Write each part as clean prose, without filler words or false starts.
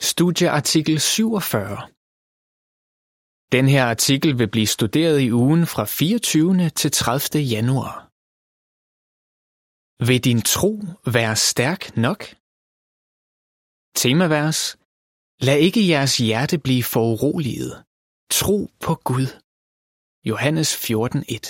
Studieartikel 47. Den her artikel vil blive studeret i ugen fra 24. til 30. januar. Vil din tro være stærk nok? Temavers: Lad ikke jeres hjerte blive foruroliget. Tro på Gud. Johannes 14:1.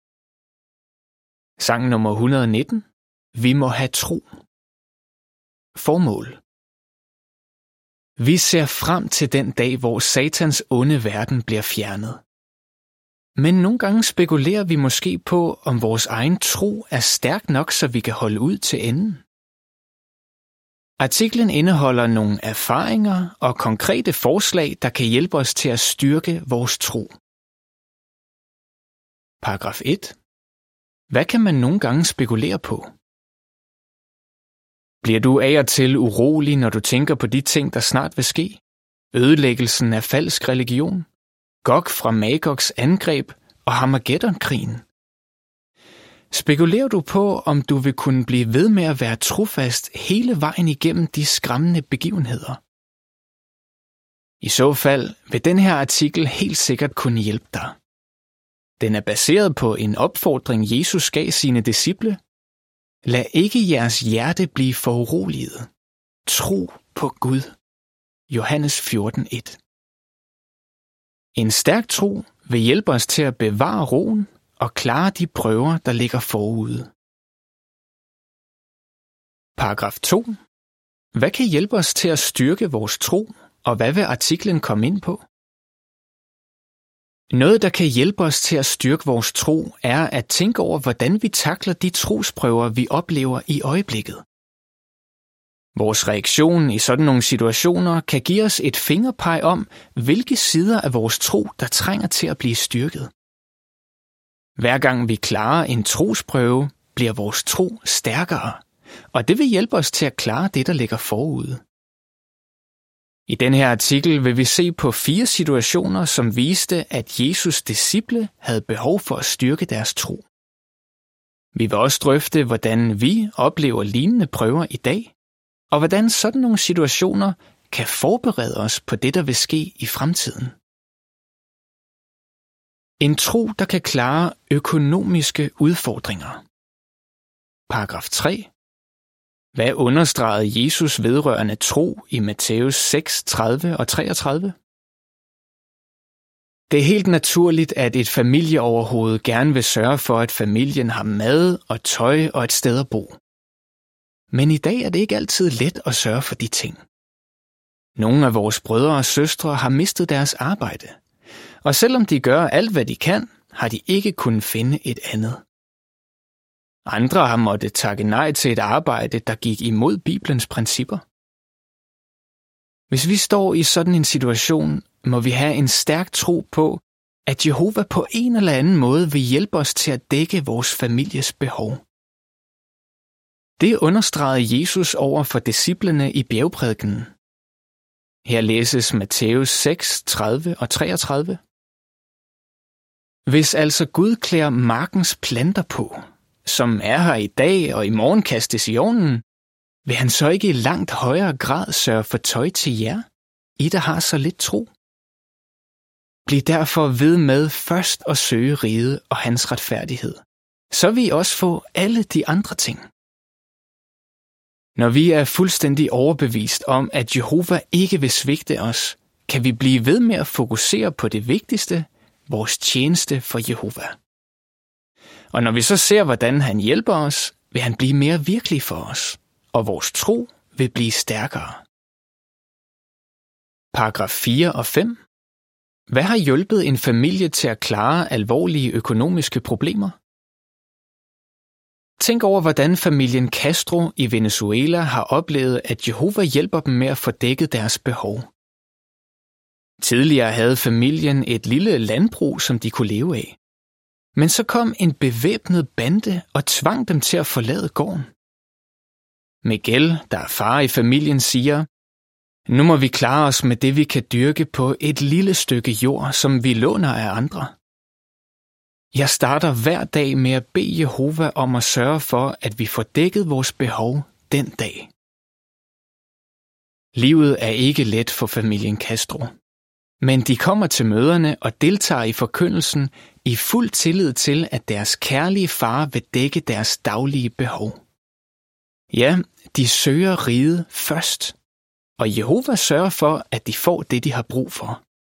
Sang nummer 119. Vi må have tro. Formål: Vi ser frem til den dag, hvor Satans onde verden bliver fjernet. Men nogle gange spekulerer vi måske på, om vores egen tro er stærk nok, så vi kan holde ud til enden. Artiklen indeholder nogle erfaringer og konkrete forslag, der kan hjælpe os til at styrke vores tro. Paragraf 1. Hvad kan man nogle gange spekulere på? Bliver du af og til urolig, når du tænker på de ting, der snart vil ske? Ødelæggelsen af falsk religion, Gog fra Magogs angreb og Harmageddon-krigen. Spekulerer du på, om du vil kunne blive ved med at være trofast hele vejen igennem de skræmmende begivenheder? I så fald vil den her artikel helt sikkert kunne hjælpe dig. Den er baseret på en opfordring, Jesus gav sine disciple. Lad ikke jeres hjerte blive foruroliget. Tro på Gud. Johannes 14:1. En stærk tro vil hjælpe os til at bevare roen og klare de prøver, der ligger forude. Paragraf 2. Hvad kan hjælpe os til at styrke vores tro, og hvad vil artiklen komme ind på? Noget, der kan hjælpe os til at styrke vores tro, er at tænke over, hvordan vi takler de trosprøver, vi oplever i øjeblikket. Vores reaktion i sådan nogle situationer kan give os et fingerpeg om, hvilke sider af vores tro, der trænger til at blive styrket. Hver gang vi klarer en trosprøve, bliver vores tro stærkere, og det vil hjælpe os til at klare det, der ligger forude. I den her artikel vil vi se på 4 situationer, som viste, at Jesus' disciple havde behov for at styrke deres tro. Vi vil også drøfte, hvordan vi oplever lignende prøver i dag, og hvordan sådan nogle situationer kan forberede os på det, der vil ske i fremtiden. En tro, der kan klare økonomiske udfordringer. Paragraf 3. Hvad understregede Jesus vedrørende tro i Matthæus 6, 30 og 33? Det er helt naturligt, at et familieoverhoved gerne vil sørge for, at familien har mad og tøj og et sted at bo. Men i dag er det ikke altid let at sørge for de ting. Nogle af vores brødre og søstre har mistet deres arbejde, og selvom de gør alt, hvad de kan, har de ikke kunnet finde et andet. Andre har måttet takke nej til et arbejde, der gik imod Bibelens principper. Hvis vi står i sådan en situation, må vi have en stærk tro på, at Jehova på en eller anden måde vil hjælpe os til at dække vores families behov. Det understregede Jesus over for disciplene i bjergprædikenen. Her læses Matthæus 6, 30 og 33. Hvis altså Gud klæder markens planter på, som er her i dag og i morgen kastes i ovnen, vil han så ikke i langt højere grad sørge for tøj til jer, I der har så lidt tro? Bliv derfor ved med først at søge riget og hans retfærdighed. Så vil I også få alle de andre ting. Når vi er fuldstændig overbevist om, at Jehova ikke vil svigte os, kan vi blive ved med at fokusere på det vigtigste, vores tjeneste for Jehova. Og når vi så ser, hvordan han hjælper os, vil han blive mere virkelig for os, og vores tro vil blive stærkere. Paragraf 4 og 5. Hvad har hjulpet en familie til at klare alvorlige økonomiske problemer? Tænk over, hvordan familien Castro i Venezuela har oplevet, at Jehova hjælper dem med at få dækket deres behov. Tidligere havde familien et lille landbrug, som de kunne leve af. Men så kom en bevæbnet bande og tvang dem til at forlade gården. Miguel, der er far i familien, siger, nu må vi klare os med det, vi kan dyrke på et lille stykke jord, som vi låner af andre. Jeg starter hver dag med at bede Jehova om at sørge for, at vi får dækket vores behov den dag. Livet er ikke let for familien Castro. Men de kommer til møderne og deltager i forkyndelsen i fuld tillid til, at deres kærlige far vil dække deres daglige behov. Ja, de søger riget først, og Jehova sørger for, at de får det, de har brug for.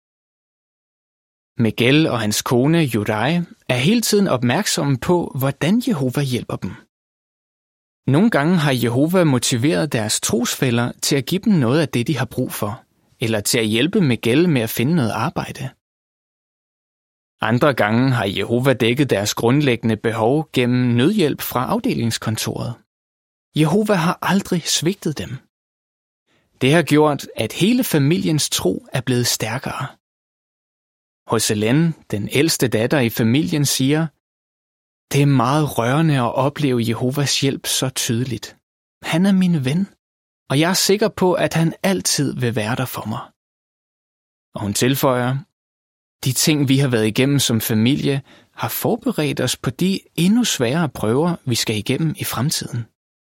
Miguel og hans kone Judai er hele tiden opmærksomme på, hvordan Jehova hjælper dem. Nogle gange har Jehova motiveret deres trosfæller til at give dem noget af det, de har brug for, eller til at hjælpe Miguel med at finde noget arbejde. Andre gange har Jehova dækket deres grundlæggende behov gennem nødhjælp fra afdelingskontoret. Jehova har aldrig svigtet dem. Det har gjort, at hele familiens tro er blevet stærkere. Hos Hélène, den ældste datter i familien, siger, det er meget rørende at opleve Jehovas hjælp så tydeligt. Han er min ven, og jeg er sikker på, at han altid vil være der for mig. Og hun tilføjer, de ting, vi har været igennem som familie, har forberedt os på de endnu sværere prøver, vi skal igennem i fremtiden.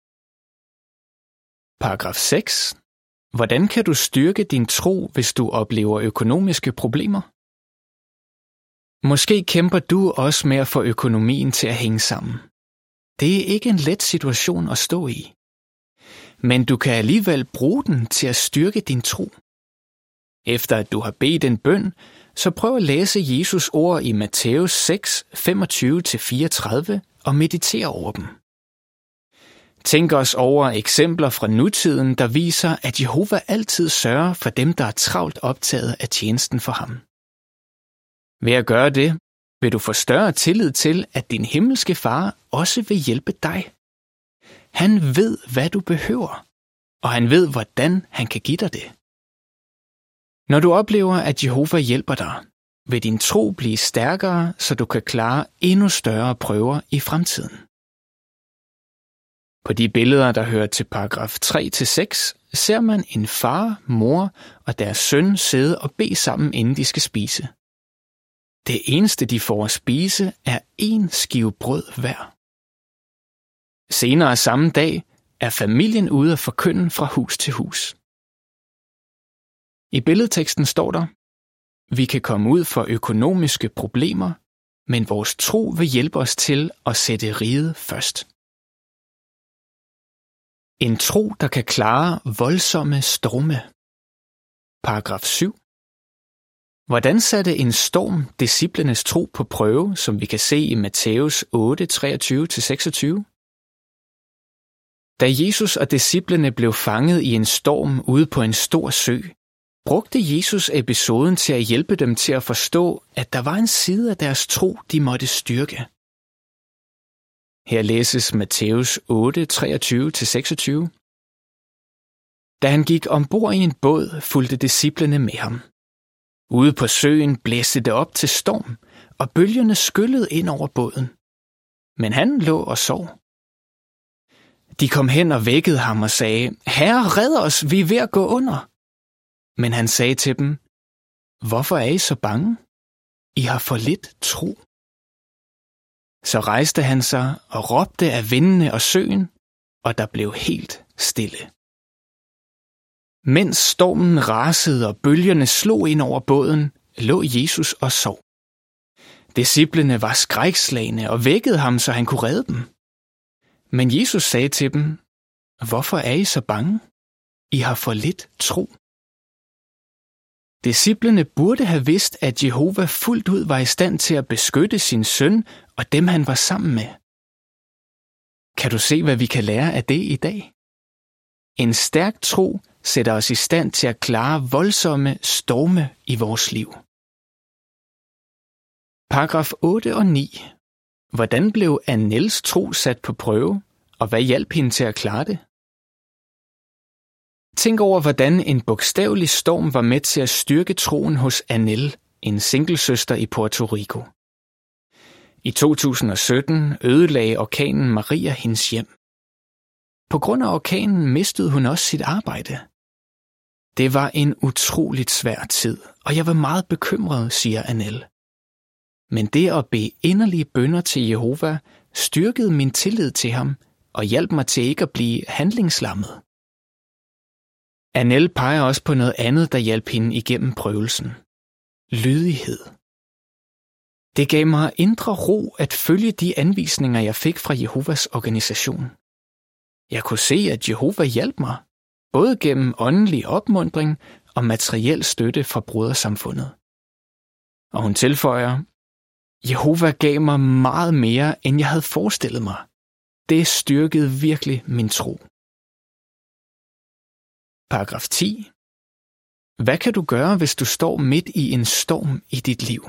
Paragraf 6. Hvordan kan du styrke din tro, hvis du oplever økonomiske problemer? Måske kæmper du også med at få økonomien til at hænge sammen. Det er ikke en let situation at stå i. Men du kan alligevel bruge den til at styrke din tro. Efter at du har bedt en bøn, så prøv at læse Jesus ord i Matthæus 6, 25-34 og meditere over dem. Tænk os over eksempler fra nutiden, der viser, at Jehova altid sørger for dem, der er travlt optaget af tjenesten for ham. Ved at gøre det, vil du få større tillid til, at din himmelske far også vil hjælpe dig. Han ved, hvad du behøver, og han ved, hvordan han kan give dig det. Når du oplever, at Jehova hjælper dig, vil din tro blive stærkere, så du kan klare endnu større prøver i fremtiden. På de billeder, der hører til paragraf 3-6, ser man en far, mor og deres søn sidde og bede sammen, inden de skal spise. Det eneste, de får at spise, er 1 skive brød hver. Senere samme dag er familien ude at forkynde fra hus til hus. I billedteksten står der, vi kan komme ud for økonomiske problemer, men vores tro vil hjælpe os til at sætte riget først. En tro, der kan klare voldsomme storme. Paragraf 7. Hvordan satte en storm disciplenes tro på prøve, som vi kan se i Matthæus 8, 23-26? Da Jesus og disciplene blev fanget i en storm ude på en stor sø, brugte Jesus episoden til at hjælpe dem til at forstå, at der var en side af deres tro, de måtte styrke. Her læses Matthæus 8, 23-26. Da han gik ombord i en båd, fulgte disciplene med ham. Ude på søen blæste det op til storm, og bølgerne skyllede ind over båden. Men han lå og sov. De kom hen og vækkede ham og sagde, Herre, red os, vi er ved at gå under. Men han sagde til dem, hvorfor er I så bange? I har for lidt tro. Så rejste han sig og råbte af vindene og søen, og der blev helt stille. Mens stormen rasede og bølgerne slog ind over båden, lå Jesus og sov. Disciplene var skrækslagne og vækkede ham, så han kunne redde dem. Men Jesus sagde til dem, hvorfor er I så bange? I har for lidt tro. Disciplene burde have vidst, at Jehova fuldt ud var i stand til at beskytte sin søn og dem, han var sammen med. Kan du se, hvad vi kan lære af det i dag? En stærk tro sætter os i stand til at klare voldsomme storme i vores liv. Paragraf 8 og 9. Hvordan blev Annels tro sat på prøve, og hvad hjalp hende til at klare det? Tænk over, hvordan en bogstavelig storm var med til at styrke troen hos Annel, en singlesøster i Puerto Rico. I 2017 ødelagde orkanen Maria hendes hjem. På grund af orkanen mistede hun også sit arbejde. Det var en utroligt svær tid, og jeg var meget bekymret, siger Annel. Men det at bede inderlige bønner til Jehova styrkede min tillid til ham og hjalp mig til ikke at blive handlingslammet. Annelle peger også på noget andet, der hjalp hende igennem prøvelsen. Lydighed. Det gav mig indre ro at følge de anvisninger, jeg fik fra Jehovas organisation. Jeg kunne se, at Jehova hjalp mig, både gennem åndelig opmuntring og materiel støtte fra brodersamfundet. Og hun tilføjer, Jehova gav mig meget mere, end jeg havde forestillet mig. Det styrkede virkelig min tro. Paragraf 10. Hvad kan du gøre, hvis du står midt i en storm i dit liv?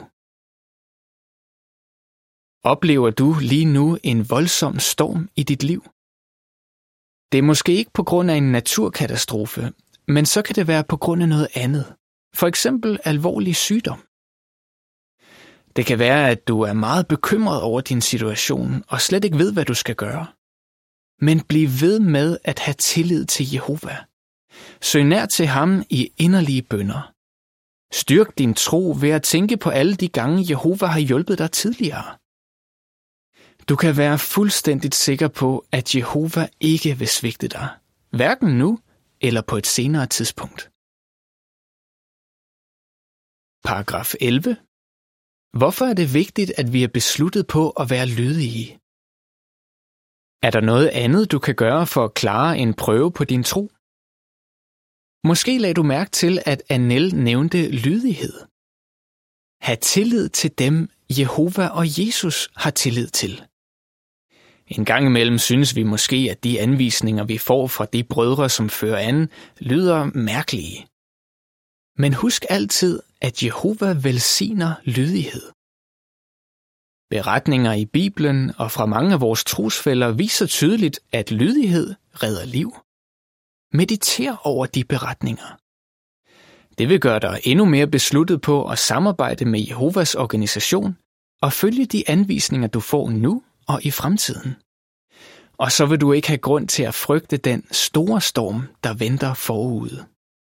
Oplever du lige nu en voldsom storm i dit liv? Det er måske ikke på grund af en naturkatastrofe, men så kan det være på grund af noget andet. For eksempel alvorlig sygdom. Det kan være, at du er meget bekymret over din situation og slet ikke ved, hvad du skal gøre. Men bliv ved med at have tillid til Jehova. Søg nær til ham i inderlige bønner. Styrk din tro ved at tænke på alle de gange, Jehova har hjulpet dig tidligere. Du kan være fuldstændigt sikker på, at Jehova ikke vil svigte dig, hverken nu eller på et senere tidspunkt. Paragraf 11. Hvorfor er det vigtigt, at vi er besluttet på at være lydige? Er der noget andet, du kan gøre for at klare en prøve på din tro? Måske lagde du mærke til, at Annelle nævnte lydighed. Ha' tillid til dem, Jehova og Jesus har tillid til. En gang imellem synes vi måske, at de anvisninger, vi får fra de brødre, som fører an, lyder mærkelige. Men husk altid, at Jehova velsigner lydighed. Beretninger i Bibelen og fra mange af vores trosfæller viser tydeligt, at lydighed redder liv. Mediter over de beretninger. Det vil gøre dig endnu mere besluttet på at samarbejde med Jehovas organisation og følge de anvisninger, du får nu og i fremtiden. Og så vil du ikke have grund til at frygte den store storm, der venter forude.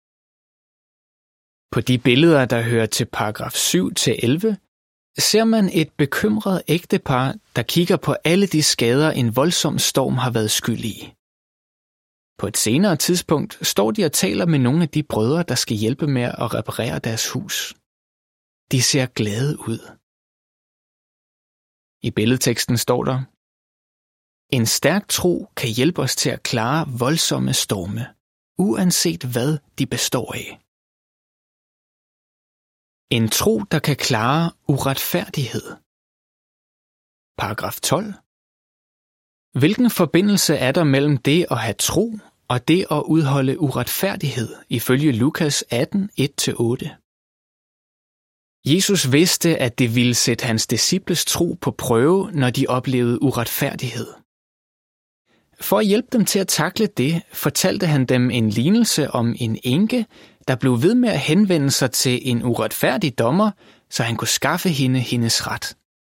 På de billeder, der hører til paragraf 7-11, ser man et bekymret ægtepar, der kigger på alle de skader, en voldsom storm har været skyld i. På et senere tidspunkt står de og taler med nogle af de brødre, der skal hjælpe med at reparere deres hus. De ser glade ud. I billedteksten står der, en stærk tro kan hjælpe os til at klare voldsomme storme, uanset hvad de består af. En tro, der kan klare uretfærdighed. Paragraf 12. Hvilken forbindelse er der mellem det at have tro og det at udholde uretfærdighed ifølge Lukas 18, 1-8? Jesus vidste, at det ville sætte hans disciples tro på prøve, når de oplevede uretfærdighed. For at hjælpe dem til at takle det, fortalte han dem en lignelse om en enke, der blev ved med at henvende sig til en uretfærdig dommer, så han kunne skaffe hende hendes ret.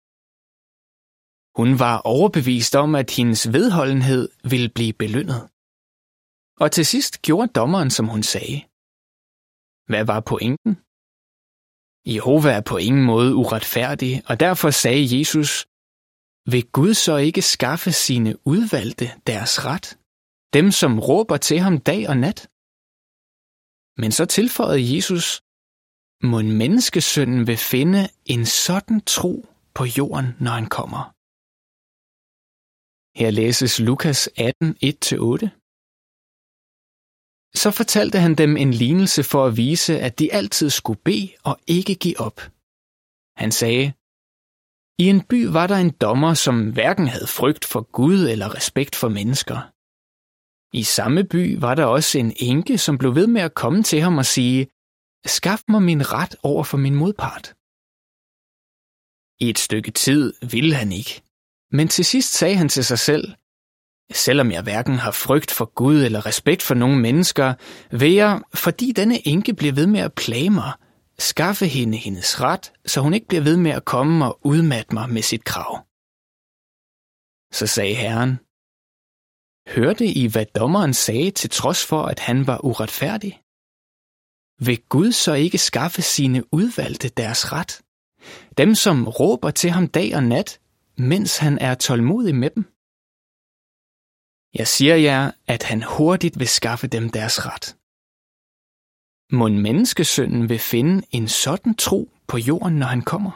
Hun var overbevist om, at hendes vedholdenhed ville blive belønnet. Og til sidst gjorde dommeren, som hun sagde. Hvad var pointen? Jehova er på ingen måde uretfærdig, og derfor sagde Jesus, vil Gud så ikke skaffe sine udvalgte deres ret, dem som råber til ham dag og nat? Men så tilføjede Jesus, mon menneskesønnen vil finde en sådan tro på jorden, når han kommer. Her læses Lukas 18, 1-8. Så fortalte han dem en lignelse for at vise, at de altid skulle bede og ikke give op. Han sagde, i en by var der en dommer, som hverken havde frygt for Gud eller respekt for mennesker. I samme by var der også en enke, som blev ved med at komme til ham og sige, skaf mig min ret over for min modpart. I et stykke tid ville han ikke, men til sidst sagde han til sig selv, selvom jeg hverken har frygt for Gud eller respekt for nogen mennesker, vil jeg, fordi denne enke bliver ved med at plage mig, skaffe hende hendes ret, så hun ikke bliver ved med at komme og udmatte mig med sit krav. Så sagde Herren, hørte I, hvad dommeren sagde, til trods for, at han var uretfærdig? Vil Gud så ikke skaffe sine udvalgte deres ret? Dem, som råber til ham dag og nat, mens han er tålmodig med dem? Jeg siger jer, at han hurtigt vil skaffe dem deres ret. Mon menneskesønnen vil finde en sådan tro på jorden, når han kommer?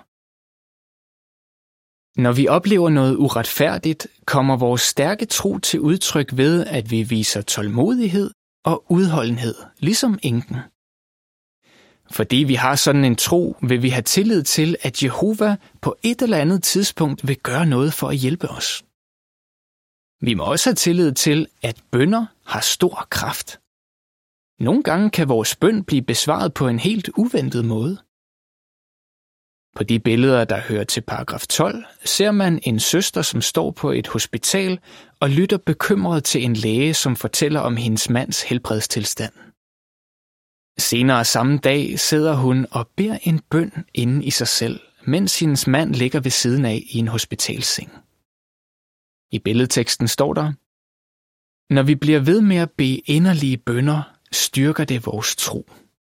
Når vi oplever noget uretfærdigt, kommer vores stærke tro til udtryk ved, at vi viser tålmodighed og udholdenhed, ligesom enken. Fordi vi har sådan en tro, vil vi have tillid til, at Jehova på et eller andet tidspunkt vil gøre noget for at hjælpe os. Vi må også have tillid til, at bønner har stor kraft. Nogle gange kan vores bøn blive besvaret på en helt uventet måde. På de billeder, der hører til paragraf 12, ser man en søster, som står på et hospital og lytter bekymret til en læge, som fortæller om hendes mands helbredstilstand. Senere samme dag sidder hun og beder en bøn inde i sig selv, mens hendes mand ligger ved siden af i en hospitalsseng. I billedteksten står der: Når vi bliver ved med at bede inderlige bønner, styrker det vores tro.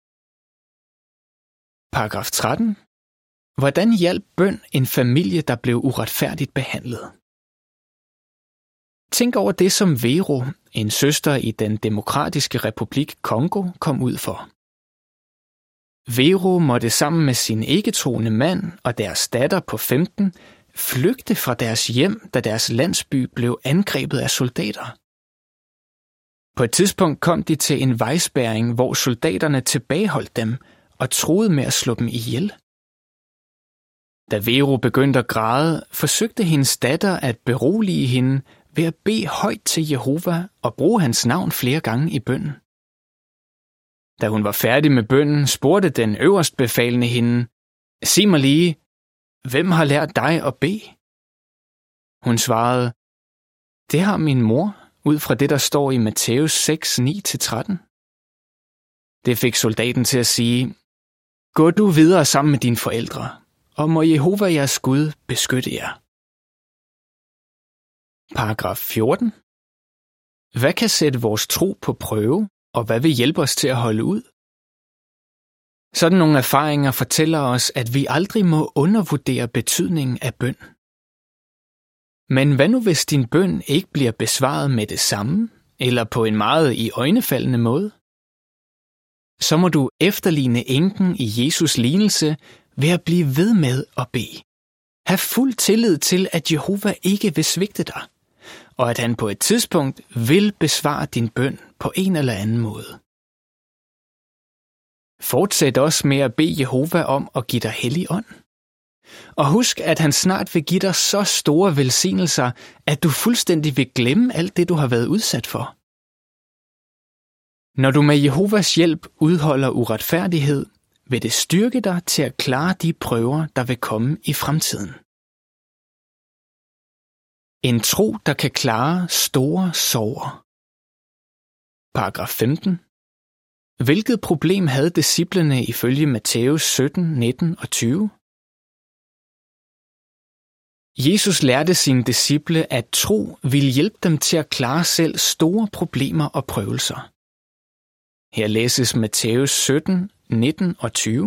Paragraf 13. Hvordan hjalp bøn en familie, der blev uretfærdigt behandlet? Tænk over det, som Vero, en søster i den demokratiske republik Kongo, kom ud for. Vero måtte sammen med sin ikke-troende mand og deres datter på 15 flygte fra deres hjem, da deres landsby blev angrebet af soldater. På et tidspunkt kom de til en vejspærring, hvor soldaterne tilbageholdt dem og truede med at slå dem ihjel. Da Vero begyndte at græde, forsøgte hendes datter at berolige hende ved at bede højt til Jehova og bruge hans navn flere gange i bønnen. Da hun var færdig med bønnen, spurgte den øverstbefalende hende: Sig mig lige, hvem har lært dig at bede? Hun svarede: Det har min mor, ud fra det, der står i Matthæus 6, 9-13. Det fik soldaten til at sige: Gå du videre sammen med dine forældre, og må Jehova jeres Gud beskytte jer. Paragraf 14. Hvad kan sætte vores tro på prøve, og hvad vil hjælpe os til at holde ud? Sådan nogle erfaringer fortæller os, at vi aldrig må undervurdere betydningen af bøn. Men hvad nu, hvis din bøn ikke bliver besvaret med det samme, eller på en meget iøjnefaldende måde? Så må du efterligne enken i Jesus lignelse ved at blive ved med at bede. Ha' fuld tillid til, at Jehova ikke vil svigte dig, og at han på et tidspunkt vil besvare din bøn på en eller anden måde. Fortsæt også med at bede Jehova om at give dig hellig ånd. Og husk, at han snart vil give dig så store velsignelser, at du fuldstændig vil glemme alt det, du har været udsat for. Når du med Jehovas hjælp udholder uretfærdighed, vil det styrke dig til at klare de prøver, der vil komme i fremtiden. En tro, der kan klare store sorger. Paragraf 15. Hvilket problem havde disciplene ifølge Matthæus 17, 19 og 20? Jesus lærte sine disciple, at tro ville hjælpe dem til at klare selv store problemer og prøvelser. Her læses Matthæus 17, 19 og 20.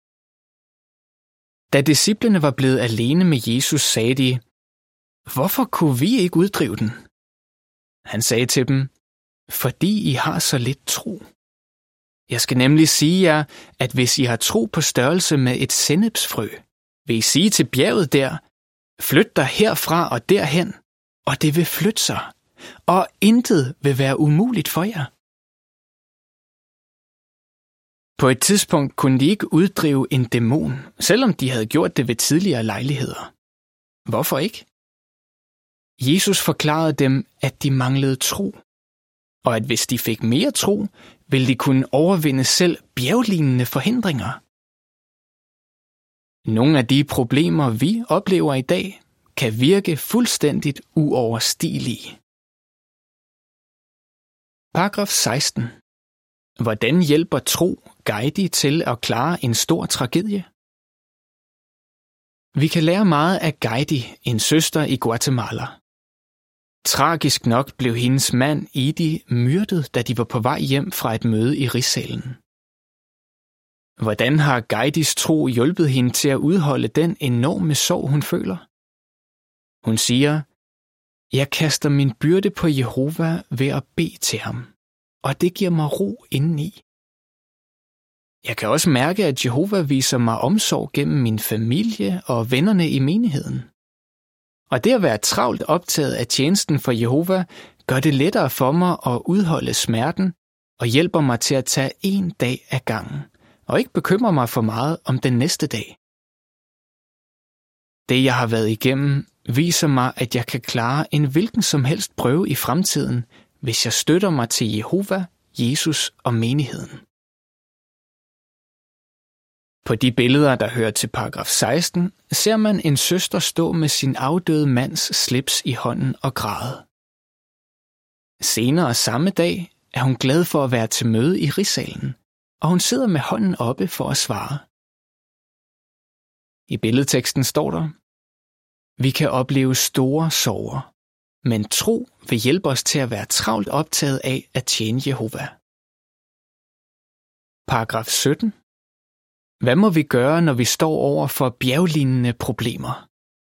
Da disciplene var blevet alene med Jesus, sagde de: Hvorfor kunne vi ikke uddrive den? Han sagde til dem: Fordi I har så lidt tro. Jeg skal nemlig sige jer, at hvis I har tro på størrelse med et sennepsfrø, vil I sige til bjerget der: Flyt dig herfra og derhen, og det vil flytte sig, og intet vil være umuligt for jer. På et tidspunkt kunne de ikke uddrive en dæmon, selvom de havde gjort det ved tidligere lejligheder. Hvorfor ikke? Jesus forklarede dem, at de manglede tro, og at hvis de fik mere tro, ville de kunne overvinde selv bjerglignende forhindringer. Nogle af de problemer, vi oplever i dag, kan virke fuldstændigt uoverstigelige. Paragraf 16. Hvordan hjælper tro Gandhi til at klare en stor tragedie? Vi kan lære meget af Gandhi, en søster i Guatemala. Tragisk nok blev hendes mand Idi myrdet, da de var på vej hjem fra et møde i Rigssalen. Hvordan har Gandhis tro hjulpet hende til at udholde den enorme sorg, hun føler? Hun siger: Jeg kaster min byrde på Jehova ved at bede til ham, og det giver mig ro indeni. Jeg kan også mærke, at Jehova viser mig omsorg gennem min familie og vennerne i menigheden. Og det at være travlt optaget af tjenesten for Jehova, gør det lettere for mig at udholde smerten og hjælper mig til at tage en dag ad gangen, og ikke bekymre mig for meget om den næste dag. Det, jeg har været igennem, viser mig, at jeg kan klare en hvilken som helst prøve i fremtiden, hvis jeg støtter mig til Jehova, Jesus og menigheden. På de billeder, der hører til paragraf 16, ser man en søster stå med sin afdøde mands slips i hånden og græde. Senere samme dag er hun glad for at være til møde i Rigssalen, og hun sidder med hånden oppe for at svare. I billedteksten står der: Vi kan opleve store sorger, men tro vil hjælpe os til at være travlt optaget af at tjene Jehova. Paragraf 17. Hvad må vi gøre, når vi står over for bjerglignende problemer?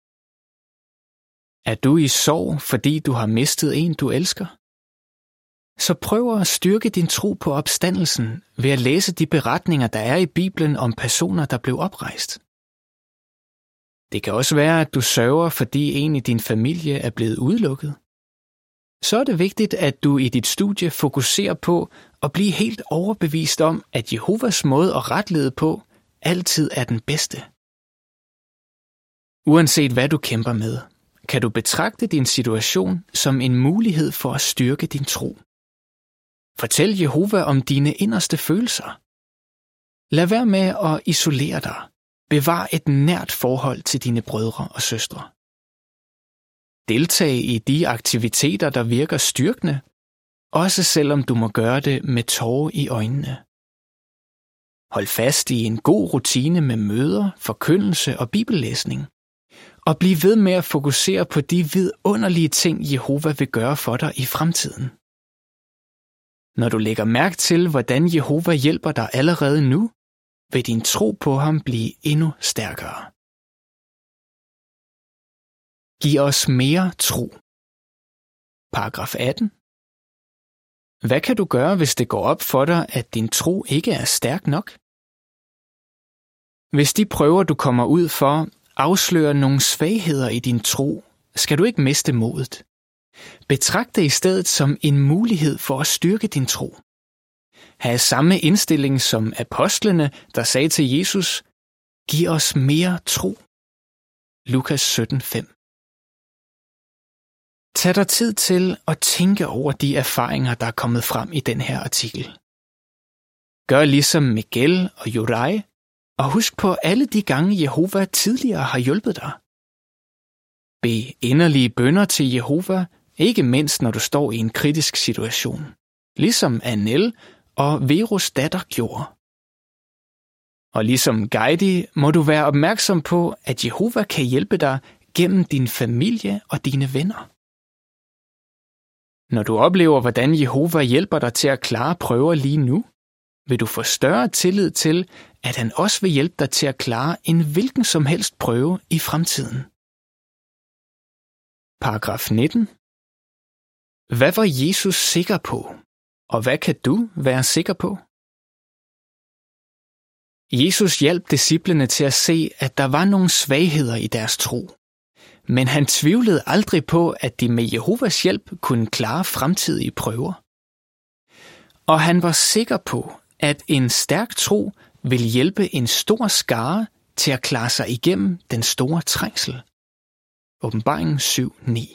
Er du i sorg, fordi du har mistet en, du elsker? Så prøv at styrke din tro på opstandelsen ved at læse de beretninger, der er i Bibelen om personer, der blev oprejst. Det kan også være, at du sørger, fordi en i din familie er blevet udelukket. Så er det vigtigt, at du i dit studie fokuserer på at blive helt overbevist om, at Jehovas måde at retlede på altid er den bedste. Uanset hvad du kæmper med, kan du betragte din situation som en mulighed for at styrke din tro. Fortæl Jehova om dine inderste følelser. Lad være med at isolere dig. Bevar et nært forhold til dine brødre og søstre. Deltag i de aktiviteter, der virker styrkende, også selvom du må gøre det med tårer i øjnene. Hold fast i en god rutine med møder, forkyndelse og bibellæsning, og bliv ved med at fokusere på de vidunderlige ting, Jehova vil gøre for dig i fremtiden. Når du lægger mærke til, hvordan Jehova hjælper dig allerede nu, vil din tro på ham blive endnu stærkere. Giv os mere tro. Paragraf 18. Hvad kan du gøre, hvis det går op for dig, at din tro ikke er stærk nok? Hvis de prøver, du kommer ud for, afslører nogle svagheder i din tro, skal du ikke miste modet. Betragt det i stedet som en mulighed for at styrke din tro. Have samme indstilling som apostlene, der sagde til Jesus: Giv os mere tro. Lukas 17:5. Tag dig tid til at tænke over de erfaringer, der er kommet frem i den her artikel. Gør ligesom Miguel og Jurai, og husk på alle de gange Jehova tidligere har hjulpet dig. Bed inderlige bønner til Jehova, ikke mindst når du står i en kritisk situation, ligesom Anel og Veros datter gjorde. Og ligesom Geidi må du være opmærksom på, at Jehova kan hjælpe dig gennem din familie og dine venner. Når du oplever, hvordan Jehova hjælper dig til at klare prøver lige nu, vil du få større tillid til, at han også vil hjælpe dig til at klare en hvilken som helst prøve i fremtiden. Paragraf 19. Hvad var Jesus sikker på, og hvad kan du være sikker på? Jesus hjalp disciplene til at se, at der var nogle svagheder i deres tro, men han tvivlede aldrig på, at de med Jehovas hjælp kunne klare fremtidige prøver. Og han var sikker på, at en stærk tro vil hjælpe en stor skare til at klare sig igennem den store trængsel. Åbenbaringen 7:9.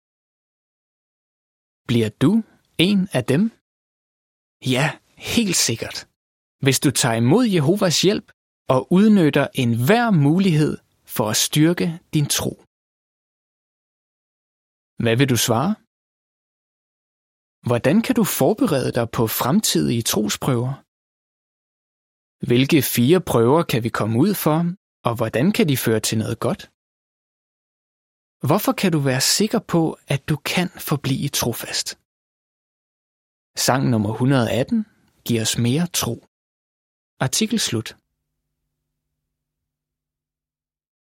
Bliver du en af dem? Ja, helt sikkert. Hvis du tager imod Jehovas hjælp og udnytter enhver mulighed for at styrke din tro. Hvad vil du svare? Hvordan kan du forberede dig på fremtidige trosprøver? Hvilke 4 prøver kan vi komme ud for, og hvordan kan de føre til noget godt? Hvorfor kan du være sikker på, at du kan forblive trofast? Sang nummer 118 giver os mere tro. Artikel slut.